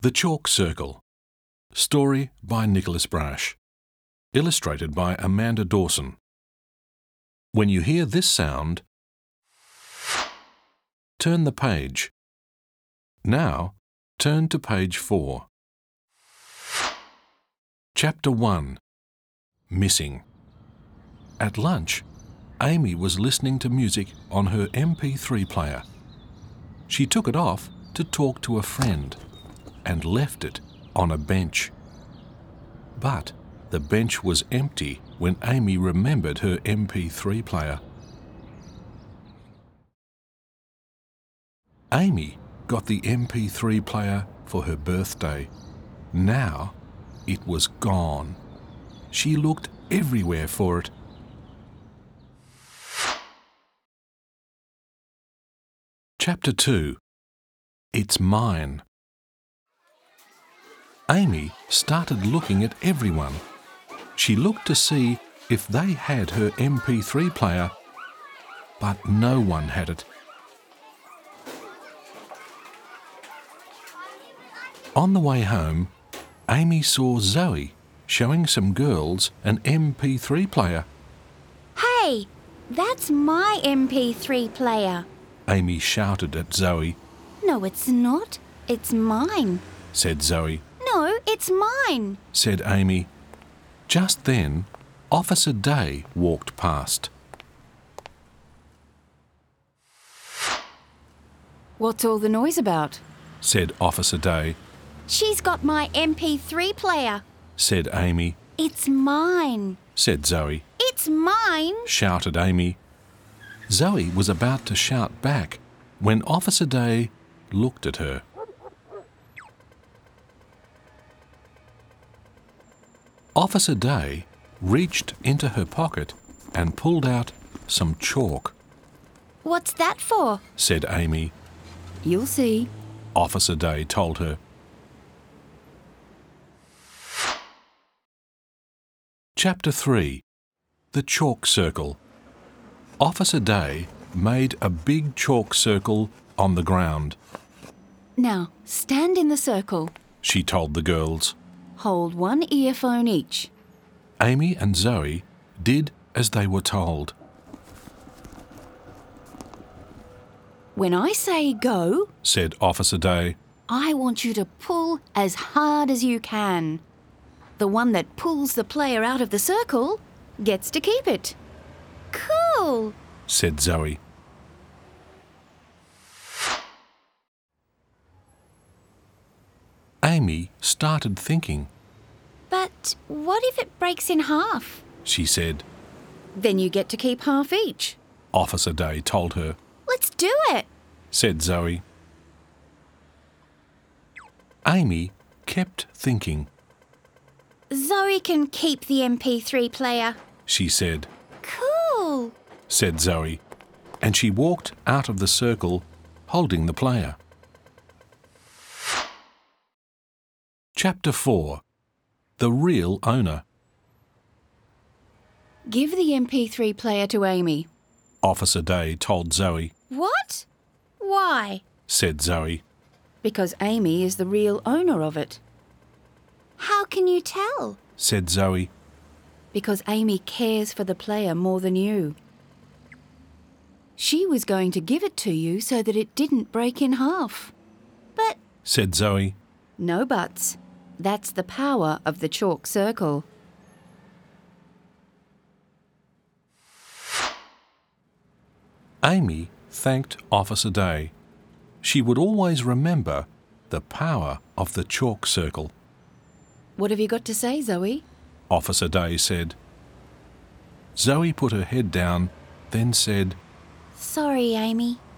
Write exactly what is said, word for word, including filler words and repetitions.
The Chalk Circle. Story by Nicholas Brash. Illustrated by Amanda Dawson. When you hear this sound, turn the page. Now, turn to page four. Chapter one. Missing. At lunch, Amy was listening to music on her M P three player. She took it off to talk to a friend and left it on a bench. But the bench was empty when Amy remembered her M P three player. Amy got the M P three player for her birthday. Now it was gone. She looked everywhere for it. Chapter two. It's mine. Amy started looking at everyone. She looked to see if they had her M P three player, but no one had it. On the way home, Amy saw Zoe showing some girls an M P three player. Hey, that's my M P three player. Amy shouted at Zoe. No, it's not. It's mine. Said Zoe. No, it's mine, Said Amy. Just then, Officer Day walked past. What's all the noise about? Said Officer Day. She's got my M P three player. Said Amy. It's mine. Said Zoe. It's mine. Shouted Amy. Zoe was about to shout back when Officer Day looked at her. Officer Day reached into her pocket and pulled out some chalk. What's that for? Said Amy. You'll see. Officer Day told her. Chapter three. The Chalk Circle. Officer Day made a big chalk circle on the ground. Now, stand in the circle. She told the girls. Hold one earphone each. Amy and Zoe did as they were told. When I say go, Said Officer Day. I want you to pull as hard as you can. The one that pulls the player out of the circle gets to keep it. Cool. Said Zoe. Amy started thinking. But what if it breaks in half? She said. Then you get to keep half each. Officer Day told her. Let's do it. Said Zoe. Amy kept thinking. Zoe can keep the M P three player. She said. Cool. Said Zoe. And she walked out of the circle holding the player. Chapter four. The Real Owner. Give the M P three player to Amy. Officer Day told Zoe. What? Why? Said Zoe. Because Amy is the real owner of it. How can you tell? Said Zoe. Because Amy cares for the player more than you. She was going to give it to you so that it didn't break in half. But Said Zoe. No buts. That's the power of the chalk circle. Amy thanked Officer Day. She would always remember the power of the chalk circle. What have you got to say, Zoe? Officer Day said. Zoe put her head down, then said, sorry, Amy.